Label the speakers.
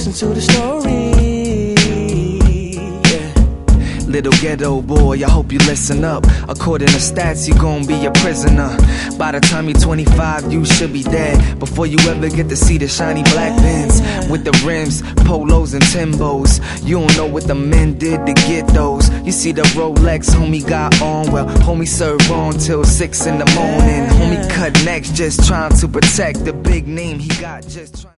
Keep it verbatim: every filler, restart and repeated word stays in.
Speaker 1: listen to the story.
Speaker 2: Little ghetto boy, I hope you listen up. According to stats, you gon' be a prisoner. By the time you're twenty-five, you should be dead. Before you ever get to see the shiny black Benz with the rims, polos and Timbos. You don't know what the men did to get those. You see the Rolex homie got on, well, homie served on till six in the morning. Homie cut necks just trying to protect the big name he got just trying